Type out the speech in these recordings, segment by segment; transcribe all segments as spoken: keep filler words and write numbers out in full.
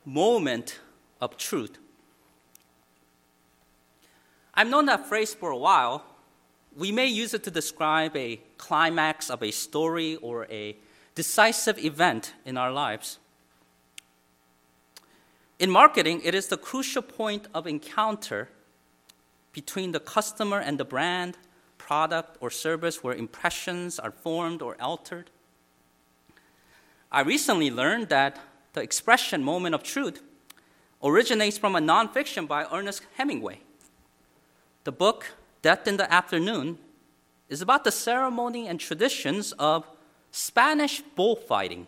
moment of truth. I've known that phrase for a while. We may use it to describe a climax of a story or a decisive event in our lives. In marketing, it is the crucial point of encounter between the customer and the brand, product, or service where impressions are formed or altered. I recently learned that the expression moment of truth originates from a nonfiction by Ernest Hemingway. The book, Death in the Afternoon, is about the ceremony and traditions of Spanish bullfighting.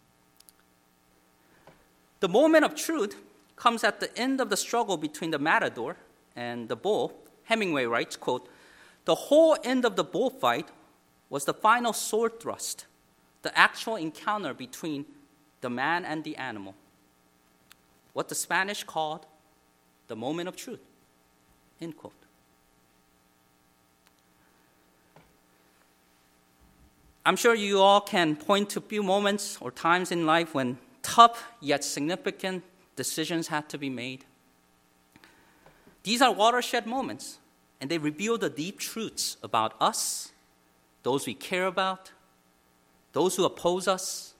The moment of truth comes at the end of the struggle between the matador and the bull. Hemingway writes, quote, "The whole end of the bullfight was the final sword thrust, the actual encounter between the man and the animal, what the Spanish called the moment of truth," end quote. I'm sure you all can point to a few moments or times in life when tough yet significant decisions had to be made. These are watershed moments, and they reveal the deep truths about us, those we care about, those who oppose us.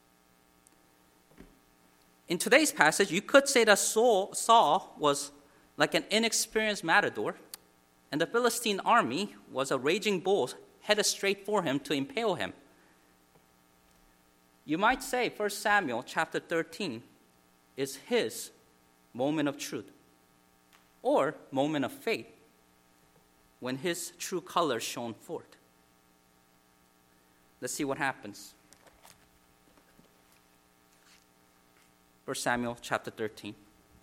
In today's passage, you could say that Saul, Saul was like an inexperienced matador, and the Philistine army was a raging bull headed straight for him to impale him. You might say First Samuel chapter thirteen is his moment of truth, or moment of faith, when his true colors shone forth. Let's see what happens. First Samuel chapter thirteen.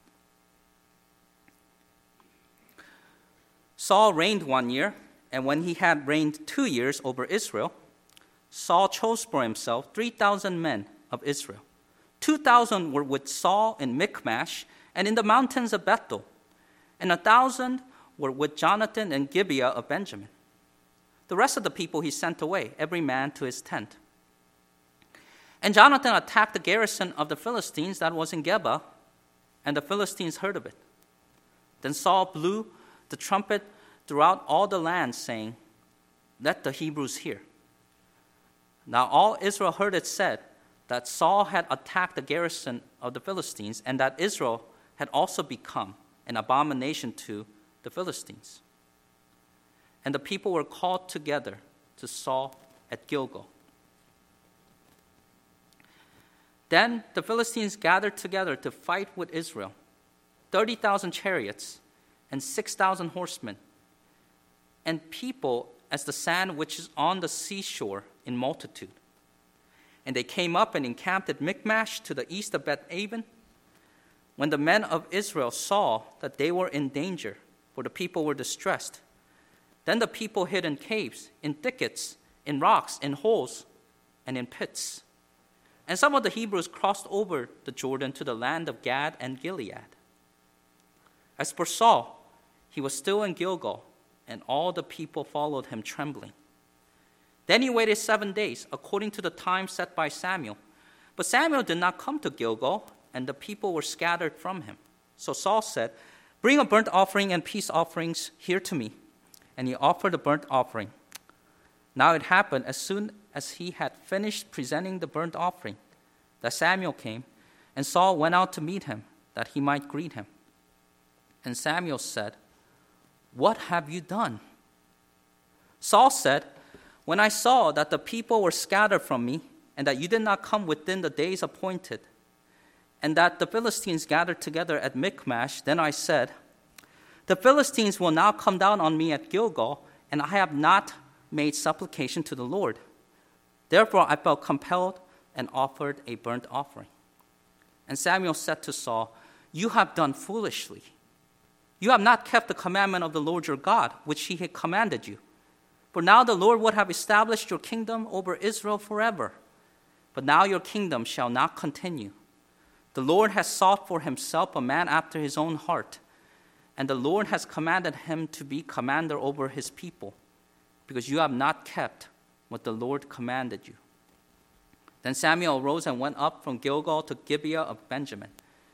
Saul reigned one year, and when he had reigned two years over Israel, Saul chose for himself three thousand men of Israel. Two thousand were with Saul in Michmash and in the mountains of Bethel, and a thousand were with Jonathan in Gibeah of Benjamin. The rest of the people he sent away, every man to his tent. And Jonathan attacked the garrison of the Philistines that was in Geba, and the Philistines heard of it. Then Saul blew the trumpet throughout all the land, saying, "Let the Hebrews hear." Now all Israel heard it said that Saul had attacked the garrison of the Philistines, and that Israel had also become an abomination to the Philistines. And the people were called together to Saul at Gilgal. Then the Philistines gathered together to fight with Israel, thirty thousand chariots and six thousand horsemen, and people as the sand which is on the seashore in multitude. And they came up and encamped at Michmash to the east of Beth-aven. When the men of Israel saw that they were in danger, for the people were distressed, then the people hid in caves, in thickets, in rocks, in holes, and in pits. And some of the Hebrews crossed over the Jordan to the land of Gad and Gilead. As for Saul, he was still in Gilgal, and all the people followed him trembling. Then he waited seven days, according to the time set by Samuel. But Samuel did not come to Gilgal, and the people were scattered from him. So Saul said, "Bring a burnt offering and peace offerings here to me." And he offered a burnt offering. Now it happened, as soon as he had finished presenting the burnt offering, that Samuel came, and Saul went out to meet him, that he might greet him. And Samuel said, "What have you done?" Saul said, "When I saw that the people were scattered from me, and that you did not come within the days appointed, and that the Philistines gathered together at Michmash, then I said, 'The Philistines will now come down on me at Gilgal, and I have not made supplication to the Lord.' Therefore I felt compelled and offered a burnt offering." And Samuel said to Saul, "You have done foolishly. You have not kept the commandment of the Lord your God, which he had commanded you. For now the Lord would have established your kingdom over Israel forever. But now your kingdom shall not continue. The Lord has sought for himself a man after his own heart, and the Lord has commanded him to be commander over his people, because you have not kept what the Lord commanded you." Then Samuel arose and went up from Gilgal to Gibeah of Benjamin.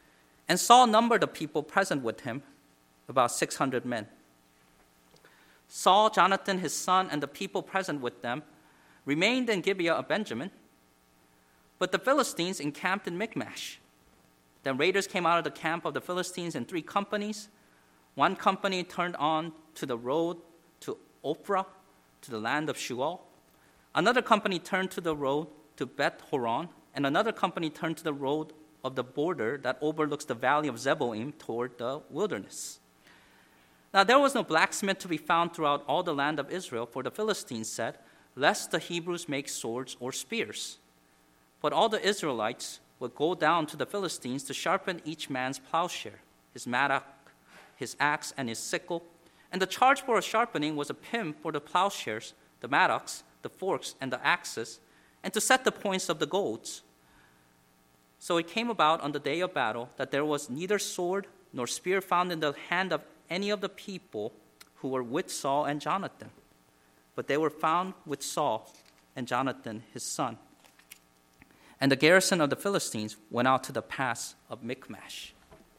And Saul numbered the people present with him, about six hundred men. Saul, Jonathan, his son, and the people present with them remained in Gibeah of Benjamin, but the Philistines encamped in Michmash. Then raiders came out of the camp of the Philistines in three companies. One company turned on to the road to Ophrah, to the land of Shual. Another company turned to the road to Beth Horon, and another company turned to the road of the border that overlooks the valley of Zeboim toward the wilderness. Now there was no blacksmith to be found throughout all the land of Israel, for the Philistines said, "Lest the Hebrews make swords or spears." But all the Israelites would go down to the Philistines to sharpen each man's plowshare, his mattock, his axe, and his sickle. And the charge for a sharpening was a pim for the plowshares, the mattocks, the forks, and the axes, and to set the points of the goads. So it came about on the day of battle that there was neither sword nor spear found in the hand of any of the people who were with Saul and Jonathan, but they were found with Saul and Jonathan his son. And the garrison of the Philistines went out to the pass of Michmash.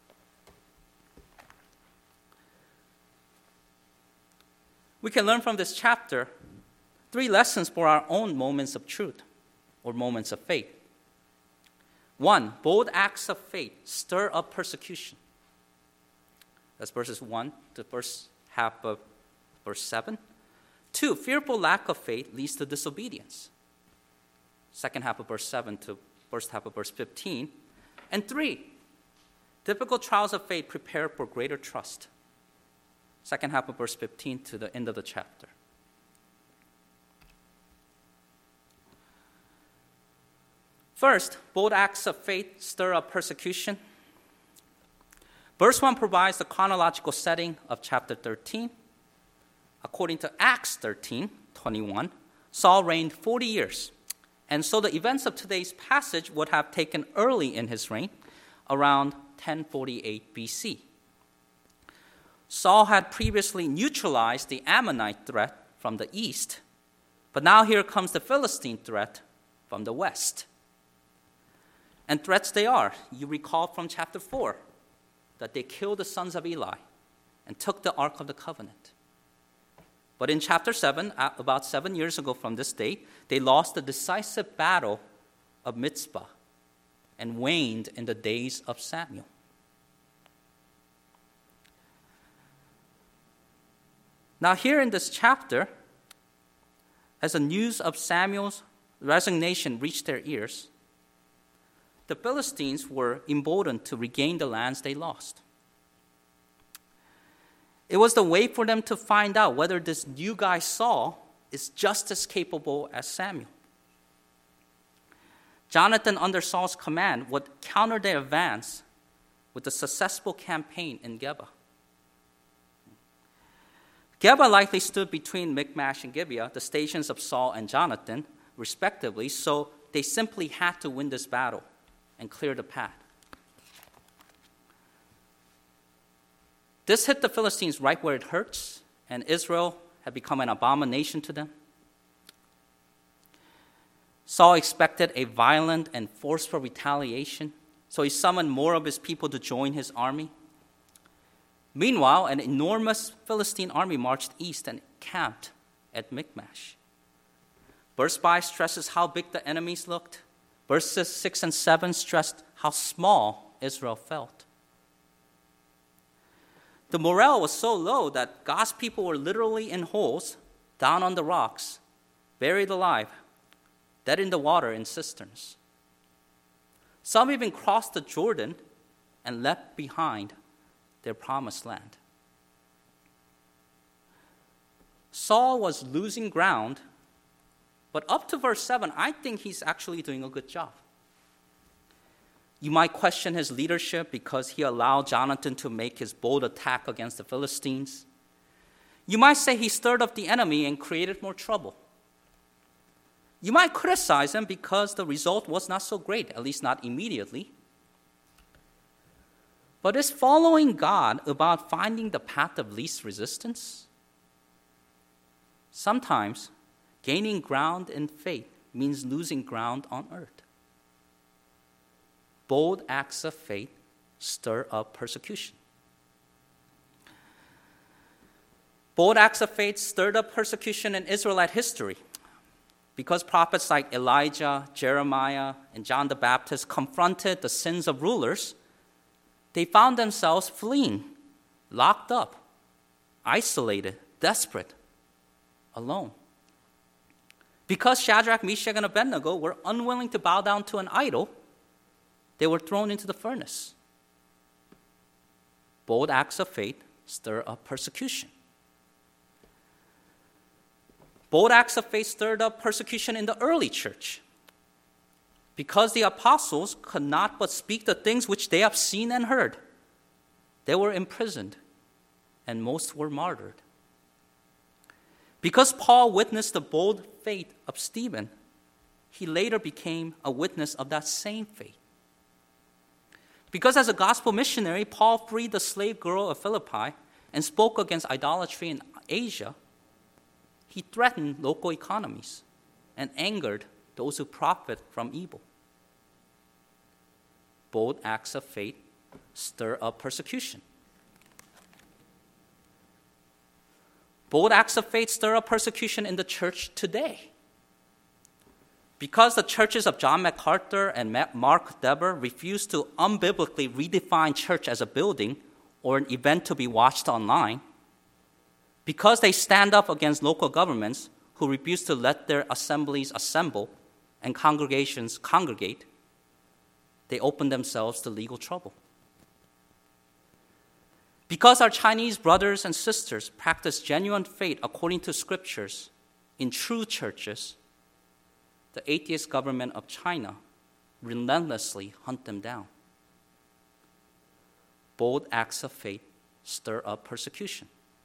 We can learn from this chapter three lessons for our own moments of truth or moments of faith. One, bold acts of faith stir up persecution. That's verses one to first half of verse seven. Two, fearful lack of faith leads to disobedience. Second half of verse seven to first half of verse fifteen. And three, difficult trials of faith prepare for greater trust. Second half of verse fifteen to the end of the chapter. First, bold acts of faith stir up persecution. Verse one provides the chronological setting of chapter thirteen. According to Acts thirteen twenty-one, Saul reigned forty years. And so the events of today's passage would have taken early in his reign, around ten forty-eight B C. Saul had previously neutralized the Ammonite threat from the east, but now here comes the Philistine threat from the west. And threats they are. You recall from chapter four that they killed the sons of Eli and took the Ark of the Covenant. But in chapter seven, about seven years ago from this date, they lost the decisive battle of Mizpah and waned in the days of Samuel. Now here in this chapter, as the news of Samuel's resignation reached their ears, the Philistines were emboldened to regain the lands they lost. It was the way for them to find out whether this new guy Saul is just as capable as Samuel. Jonathan, under Saul's command, would counter their advance with a successful campaign in Geba. Geba likely stood between Michmash and Gibeah, the stations of Saul and Jonathan, respectively, so they simply had to win this battle and clear the path. This hit the Philistines right where it hurts, and Israel had become an abomination to them. Saul expected a violent and forceful retaliation, so he summoned more of his people to join his army. Meanwhile, an enormous Philistine army marched east and camped at Michmash. Verse five stresses how big the enemies looked. Verses six and seven stressed how small Israel felt. The morale was so low that God's people were literally in holes, down on the rocks, buried alive, dead in the water in cisterns. Some even crossed the Jordan and left behind their promised land. Saul was losing ground, but up to verse seven, I think he's actually doing a good job. You might question his leadership because he allowed Jonathan to make his bold attack against the Philistines. You might say he stirred up the enemy and created more trouble. You might criticize him because the result was not so great, at least not immediately. But is following God about finding the path of least resistance? Sometimes gaining ground in faith means losing ground on earth. Bold acts of faith stir up persecution. Bold acts of faith stirred up persecution in Israelite history because prophets like Elijah, Jeremiah, and John the Baptist confronted the sins of rulers. They found themselves fleeing, locked up, isolated, desperate, alone. Because Shadrach, Meshach, and Abednego were unwilling to bow down to an idol, they were thrown into the furnace. Bold acts of faith stir up persecution. Bold acts of faith stirred up persecution in the early church because the apostles could not but speak the things which they have seen and heard. They were imprisoned, and most were martyred. Because Paul witnessed the bold faith of Stephen, he later became a witness of that same faith. Because as a gospel missionary, Paul freed the slave girl of Philippi and spoke against idolatry in Asia, he threatened local economies and angered those who profit from evil. Bold acts of faith stir up persecution. Bold acts of faith stir up persecution in the church today. Because the churches of John MacArthur and Mark Dever refuse to unbiblically redefine church as a building or an event to be watched online, because they stand up against local governments who refuse to let their assemblies assemble and congregations congregate, they open themselves to legal trouble. Because our Chinese brothers and sisters practice genuine faith according to scriptures in true churches, the atheist government of China relentlessly hunt them down. Bold acts of faith stir up persecution.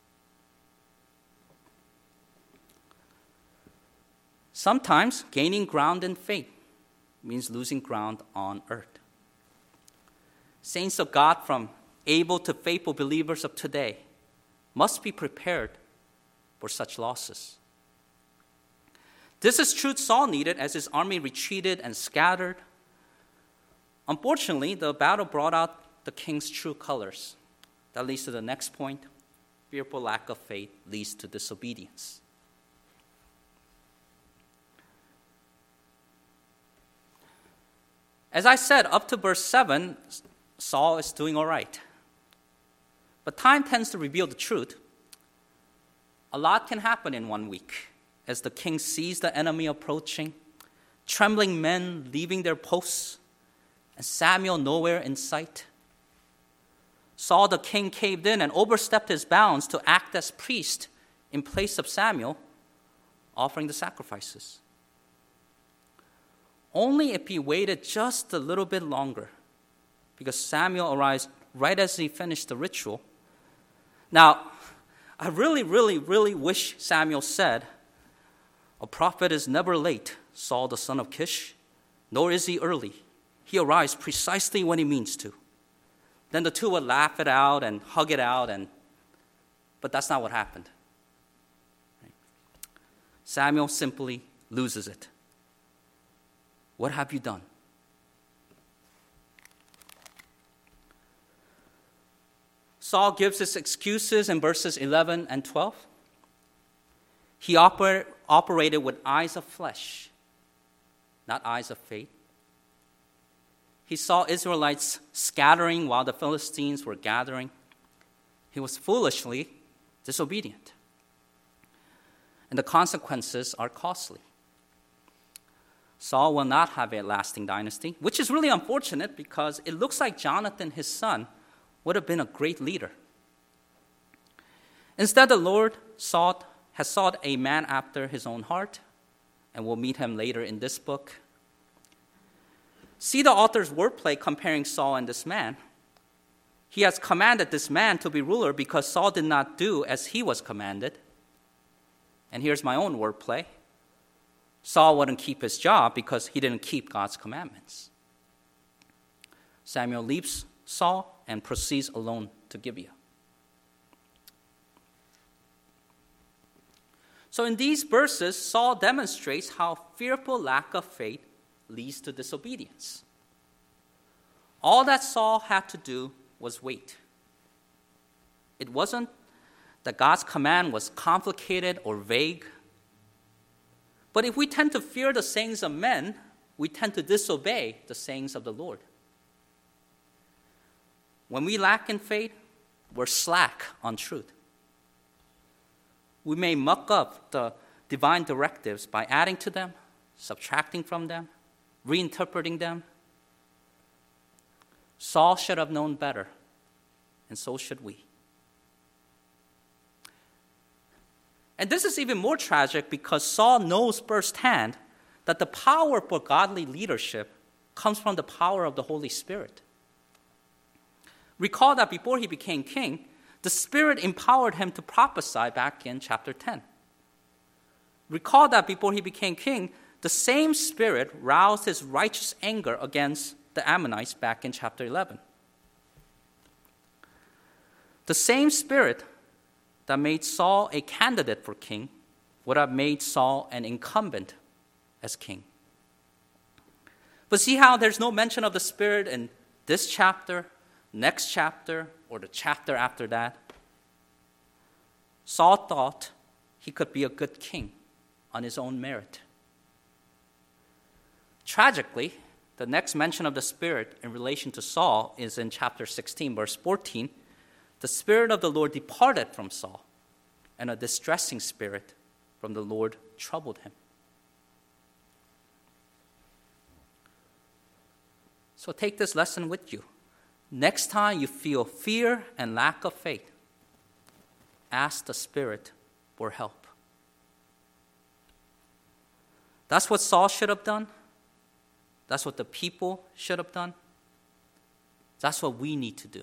Sometimes gaining ground in faith means losing ground on earth. Saints of God, from able to faithful believers of today, must be prepared for such losses. This is truth Saul needed as his army retreated and scattered. Unfortunately, the battle brought out the king's true colors. That leads to the next point. Fearful lack of faith leads to disobedience. As I said, up to verse seven, Saul is doing all right. But time tends to reveal the truth. A lot can happen in one week as the king sees the enemy approaching, trembling men leaving their posts, and Samuel nowhere in sight. Saul the king caved in and overstepped his bounds to act as priest in place of Samuel, offering the sacrifices. Only if he waited just a little bit longer, because Samuel arrives right as he finished the ritual. Now, I really, really, really wish Samuel said, "A prophet is never late, Saul the son of Kish, nor is he early. He arrives precisely when he means to." Then the two would laugh it out and hug it out, and but that's not what happened. Samuel simply loses it. What have you done? Saul gives his excuses in verses eleven and twelve. He oper- operated with eyes of flesh, not eyes of faith. He saw Israelites scattering while the Philistines were gathering. He was foolishly disobedient. And the consequences are costly. Saul will not have a lasting dynasty, which is really unfortunate because it looks like Jonathan, his son, would have been a great leader. Instead, the Lord sought, has sought a man after his own heart, and we'll meet him later in this book. See the author's wordplay comparing Saul and this man. He has commanded this man to be ruler because Saul did not do as he was commanded. And here's my own wordplay. Saul wouldn't keep his job because he didn't keep God's commandments. Samuel leaves Saul and proceeds alone to Gibeah. So in these verses, Saul demonstrates how fearful lack of faith leads to disobedience. All that Saul had to do was wait. It wasn't that God's command was complicated or vague. But if we tend to fear the sayings of men, we tend to disobey the sayings of the Lord. When we lack in faith, we're slack on truth. We may muck up the divine directives by adding to them, subtracting from them, reinterpreting them. Saul should have known better, and so should we. And this is even more tragic because Saul knows firsthand that the power for godly leadership comes from the power of the Holy Spirit. Recall that before he became king, the Spirit empowered him to prophesy back in chapter ten. Recall that before he became king, the same Spirit roused his righteous anger against the Ammonites back in chapter eleven. The same Spirit that made Saul a candidate for king would have made Saul an incumbent as king. But see how there's no mention of the Spirit in this chapter, next chapter, or the chapter after that? Saul thought he could be a good king on his own merit. Tragically, the next mention of the Spirit in relation to Saul is in chapter sixteen, verse fourteen. The Spirit of the Lord departed from Saul, and a distressing spirit from the Lord troubled him. So take this lesson with you. Next time you feel fear and lack of faith, ask the Spirit for help. That's what Saul should have done. That's what the people should have done. That's what we need to do.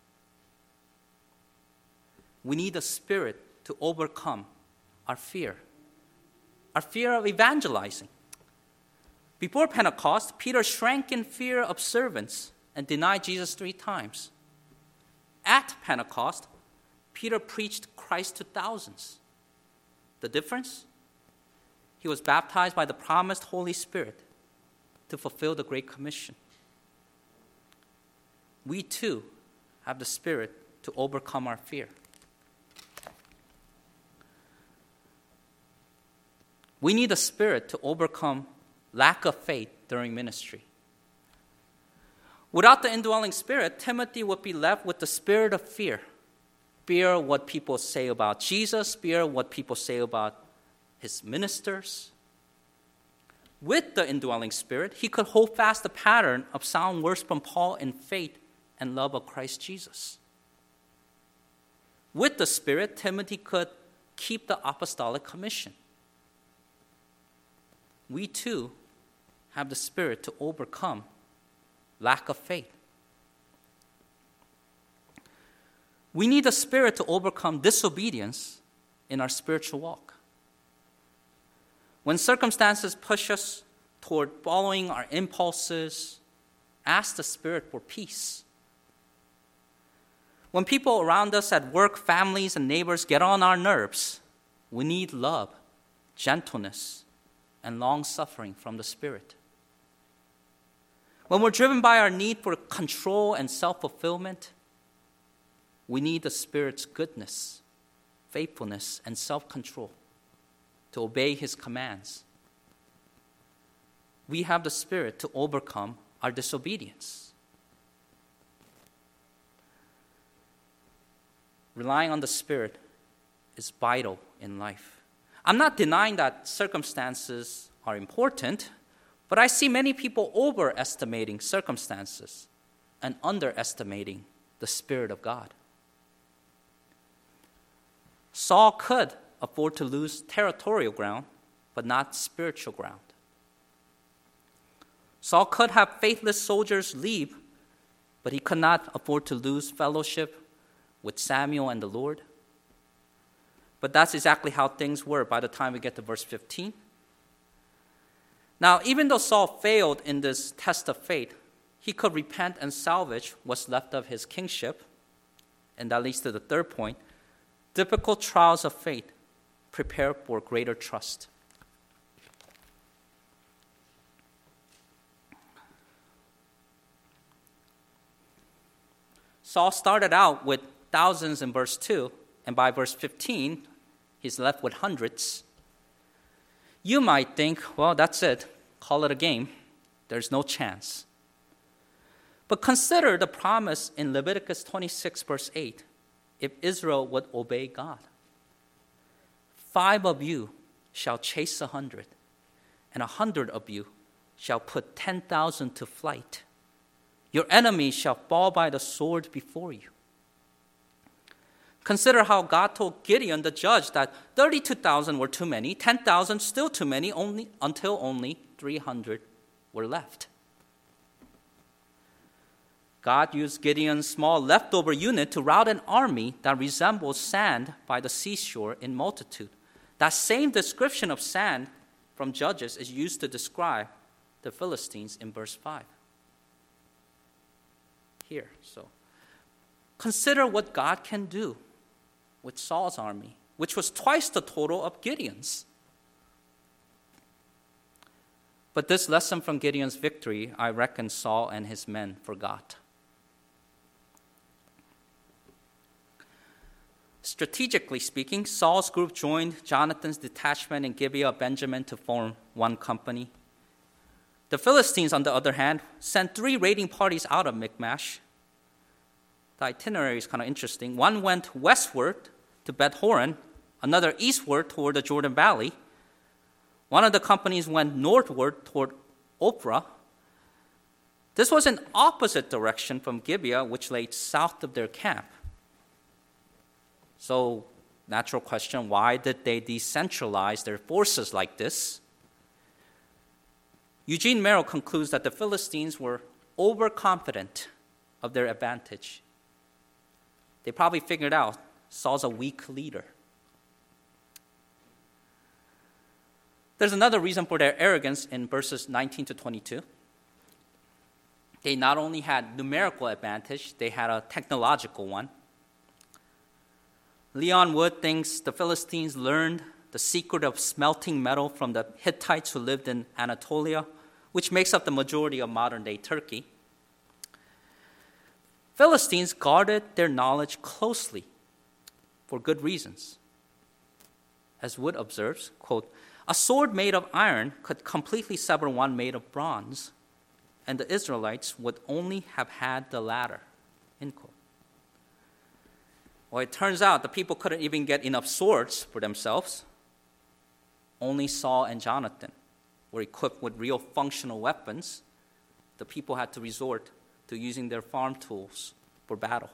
We need the Spirit to overcome our fear, our fear of evangelizing. Before Pentecost, Peter shrank in fear of servants and denied Jesus three times. At Pentecost, Peter preached Christ to thousands. The difference? He was baptized by the promised Holy Spirit to fulfill the Great Commission. We too have the Spirit to overcome our fear. We need a Spirit to overcome lack of faith during ministry. Without the indwelling Spirit, Timothy would be left with the spirit of fear. Fear of what people say about Jesus, fear of what people say about his ministers. With the indwelling Spirit, he could hold fast the pattern of sound words from Paul in faith and love of Christ Jesus. With the Spirit, Timothy could keep the apostolic commission. We too have the Spirit to overcome lack of faith. We need the Spirit to overcome disobedience in our spiritual walk. When circumstances push us toward following our impulses, ask the Spirit for peace. When people around us at work, families, and neighbors get on our nerves, we need love, gentleness, and long-suffering from the Spirit. When we're driven by our need for control and self-fulfillment, we need the Spirit's goodness, faithfulness, and self-control to obey his commands. We have the Spirit to overcome our disobedience. Relying on the Spirit is vital in life. I'm not denying that circumstances are important, but I see many people overestimating circumstances and underestimating the Spirit of God. Saul could afford to lose territorial ground, but not spiritual ground. Saul could have faithless soldiers leave, but he could not afford to lose fellowship with Samuel and the Lord. But that's exactly how things were by the time we get to verse fifteen. Now, even though Saul failed in this test of faith, he could repent and salvage what's left of his kingship. And that leads to the third point. Difficult trials of faith prepare for greater trust. Saul started out with thousands in verse two, and by verse fifteen, he's left with hundreds. You might think, well, that's it. Call it a game. There's no chance. But consider the promise in Leviticus twenty-six, verse eight, if Israel would obey God. Five of you shall chase a hundred, and a hundred of you shall put ten thousand to flight. Your enemies shall fall by the sword before you. Consider how God told Gideon, the judge, that thirty-two thousand were too many, ten thousand still too many, only until only three hundred were left. God used Gideon's small leftover unit to rout an army that resembles sand by the seashore in multitude. That same description of sand from Judges is used to describe the Philistines in verse five. Here, so consider what God can do with Saul's army, which was twice the total of Gideon's. But this lesson from Gideon's victory, I reckon Saul and his men forgot. Strategically speaking, Saul's group joined Jonathan's detachment in Gibeah of Benjamin to form one company. The Philistines, on the other hand, sent three raiding parties out of Michmash. The itinerary is kind of interesting. One went westward to Beth-horon, another eastward toward the Jordan Valley. One of the companies went northward toward Ophrah. This was an opposite direction from Gibeah, which lay south of their camp. So, natural question, why did they decentralize their forces like this? Eugene Merrill concludes that the Philistines were overconfident of their advantage. They probably figured out Saul's a weak leader. There's another reason for their arrogance in verses nineteen to twenty-two. They not only had numerical advantage, they had a technological one. Leon Wood thinks the Philistines learned the secret of smelting metal from the Hittites who lived in Anatolia, which makes up the majority of modern-day Turkey. Philistines guarded their knowledge closely for good reasons. As Wood observes, quote, a sword made of iron could completely sever one made of bronze, and the Israelites would only have had the latter, end quote. Well, it turns out the people couldn't even get enough swords for themselves. Only Saul and Jonathan were equipped with real functional weapons. The people had to resort to using their farm tools for battle.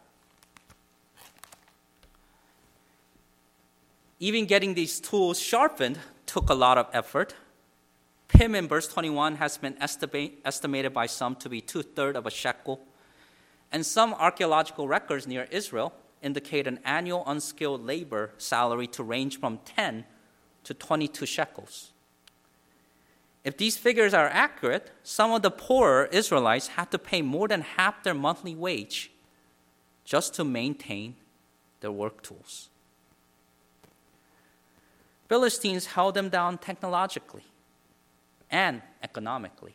Even getting these tools sharpened took a lot of effort. Pim in verse twenty-one has been estimate, estimated by some to be two-thirds of a shekel. And some archaeological records near Israel indicate an annual unskilled labor salary to range from ten to twenty-two shekels. If these figures are accurate, some of the poorer Israelites had to pay more than half their monthly wage just to maintain their work tools. Philistines held them down technologically and economically.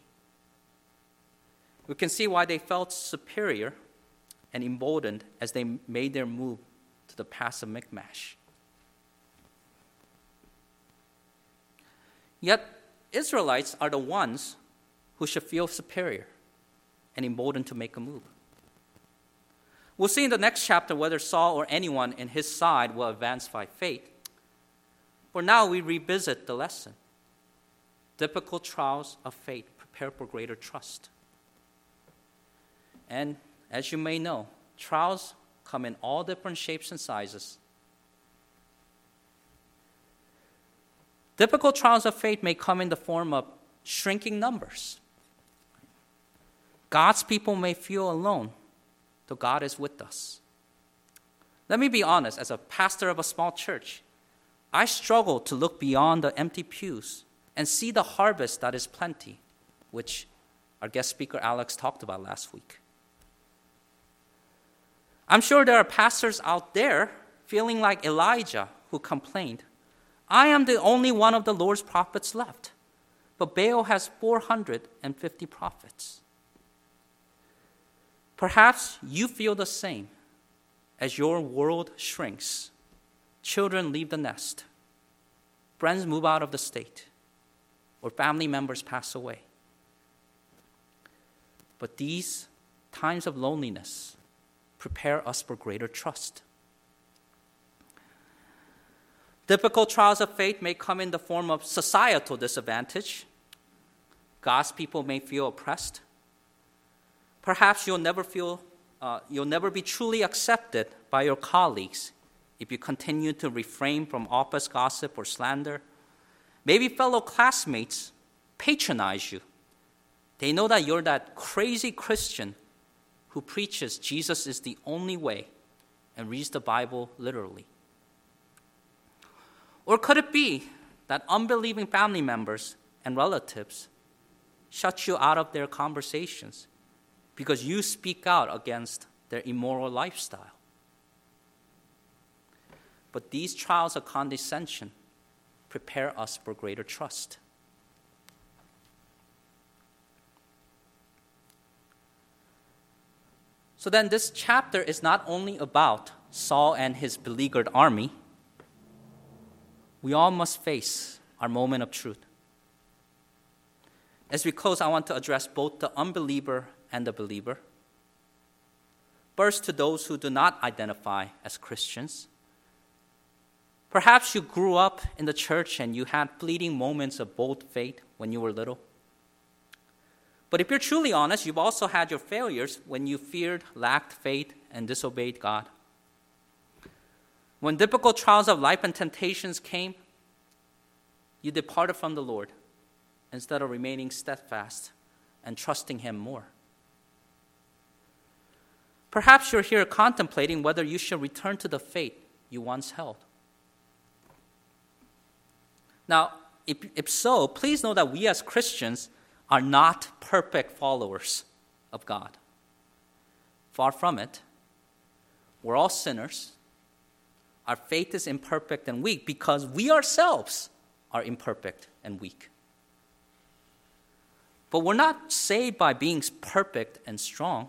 We can see why they felt superior and emboldened as they made their move to the pass of Michmash. Yet, Israelites are the ones who should feel superior and emboldened to make a move. We'll see in the next chapter whether Saul or anyone in his side will advance by faith. For now, we revisit the lesson. Difficult trials of faith prepare for greater trust. And as you may know, trials come in all different shapes and sizes. Difficult trials of faith may come in the form of shrinking numbers. God's people may feel alone, though God is with us. Let me be honest, as a pastor of a small church, I struggle to look beyond the empty pews and see the harvest that is plenty, which our guest speaker Alex talked about last week. I'm sure there are pastors out there feeling like Elijah who complained, I am the only one of the Lord's prophets left, but Baal has four hundred fifty prophets. Perhaps you feel the same as your world shrinks, children leave the nest, friends move out of the state, or family members pass away. But these times of loneliness prepare us for greater trust. Difficult trials of faith may come in the form of societal disadvantage. God's people may feel oppressed. Perhaps you'll never feel, uh, you'll never be truly accepted by your colleagues if you continue to refrain from office gossip or slander. Maybe fellow classmates patronize you. They know that you're that crazy Christian who preaches Jesus is the only way and reads the Bible literally. Or could it be that unbelieving family members and relatives shut you out of their conversations because you speak out against their immoral lifestyle? But these trials of condescension prepare us for greater trust. So then this chapter is not only about Saul and his beleaguered army. We all must face our moment of truth. As we close, I want to address both the unbeliever and the believer. First, to those who do not identify as Christians. Perhaps you grew up in the church and you had fleeting moments of bold faith when you were little. But if you're truly honest, you've also had your failures when you feared, lacked faith, and disobeyed God. When difficult trials of life and temptations came, you departed from the Lord instead of remaining steadfast and trusting Him more. Perhaps you're here contemplating whether you should return to the faith you once held. Now, if, if so, please know that we as Christians are not perfect followers of God. Far from it. We're all sinners. Our faith is imperfect and weak because we ourselves are imperfect and weak. But we're not saved by being perfect and strong.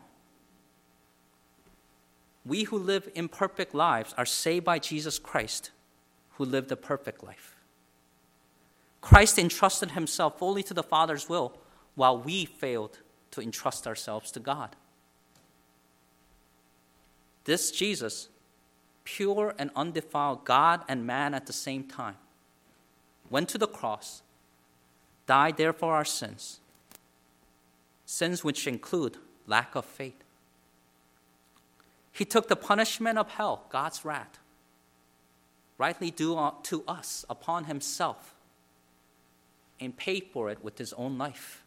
We who live imperfect lives are saved by Jesus Christ, who lived a perfect life. Christ entrusted Himself fully to the Father's will while we failed to entrust ourselves to God. This Jesus, pure and undefiled, God and man at the same time, went to the cross, died there for our sins, sins which include lack of faith. He took the punishment of hell, God's wrath, rightly due to us, upon Himself, and paid for it with His own life.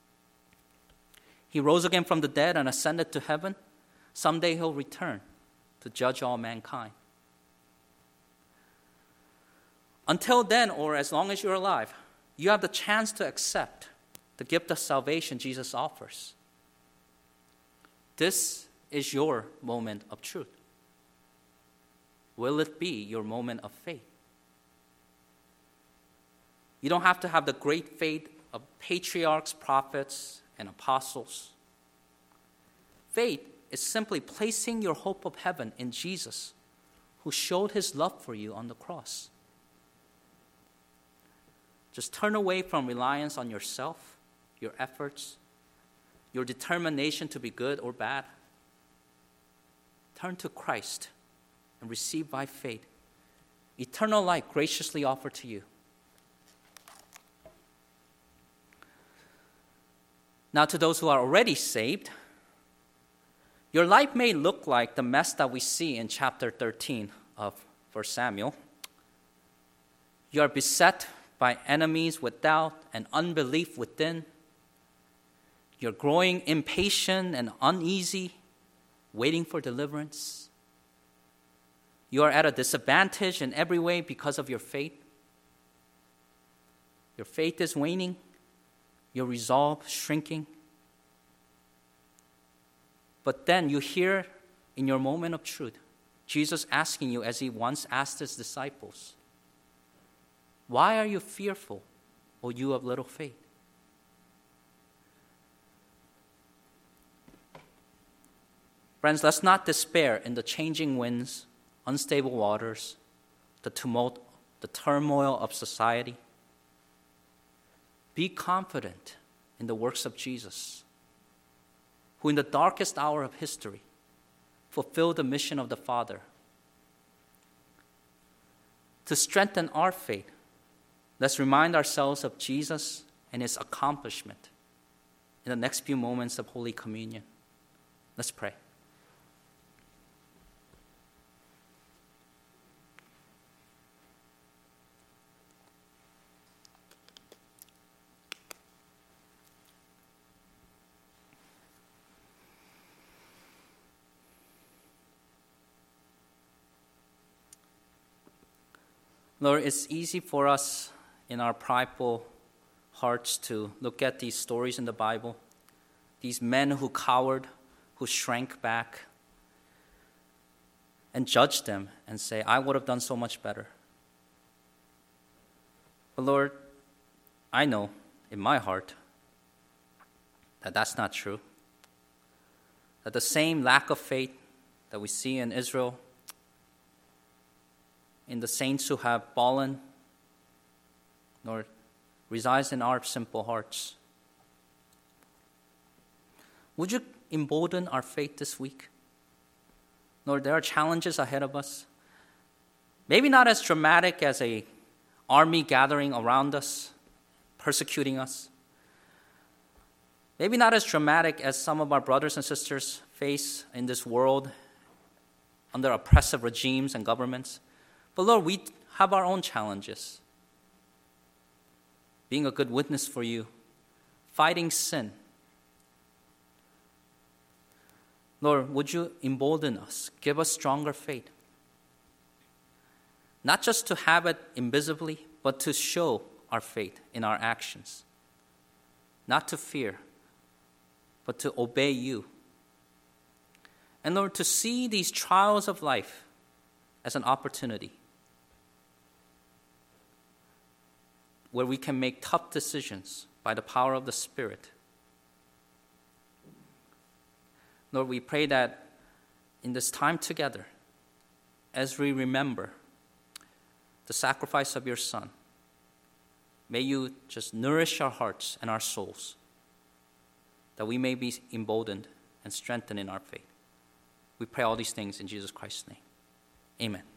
He rose again from the dead and ascended to heaven. Someday He'll return to judge all mankind. Until then, or as long as you're alive, you have the chance to accept the gift of salvation Jesus offers. This is your moment of truth. Will it be your moment of faith? You don't have to have the great faith of patriarchs, prophets, and apostles. Faith is simply placing your hope of heaven in Jesus, who showed His love for you on the cross. Just turn away from reliance on yourself, your efforts, your determination to be good or bad. Turn to Christ and receive by faith eternal life graciously offered to you. Now, to those who are already saved, your life may look like the mess that we see in chapter thirteen of First Samuel. You are beset by enemies with doubt and unbelief within. You're growing impatient and uneasy, waiting for deliverance. You are at a disadvantage in every way because of your faith. Your faith is waning. Your resolve shrinking. But then you hear in your moment of truth, Jesus asking you as He once asked His disciples, "Why are you fearful, O you of little faith?" Friends, let's not despair in the changing winds, unstable waters, the tumult, the turmoil of society. Be confident in the works of Jesus, who in the darkest hour of history fulfilled the mission of the Father. To strengthen our faith, let's remind ourselves of Jesus and his accomplishment in the next few moments of Holy Communion. Let's pray. Lord, it's easy for us in our prideful hearts to look at these stories in the Bible, these men who cowered, who shrank back, and judge them and say, I would have done so much better. But Lord, I know in my heart that that's not true. That the same lack of faith that we see in Israel, in the saints who have fallen, Lord, resides in our simple hearts. Would you embolden our faith this week? Lord, there are challenges ahead of us. Maybe not as dramatic as an army gathering around us, persecuting us. Maybe not as dramatic as some of our brothers and sisters face in this world under oppressive regimes and governments. But Lord, we have our own challenges. Being a good witness for you, fighting sin. Lord, would you embolden us, give us stronger faith? Not just to have it invisibly, but to show our faith in our actions. Not to fear, but to obey you. And Lord, to see these trials of life as an opportunity where we can make tough decisions by the power of the Spirit. Lord, we pray that in this time together, as we remember the sacrifice of your Son, may you just nourish our hearts and our souls, that we may be emboldened and strengthened in our faith. We pray all these things in Jesus Christ's name. Amen.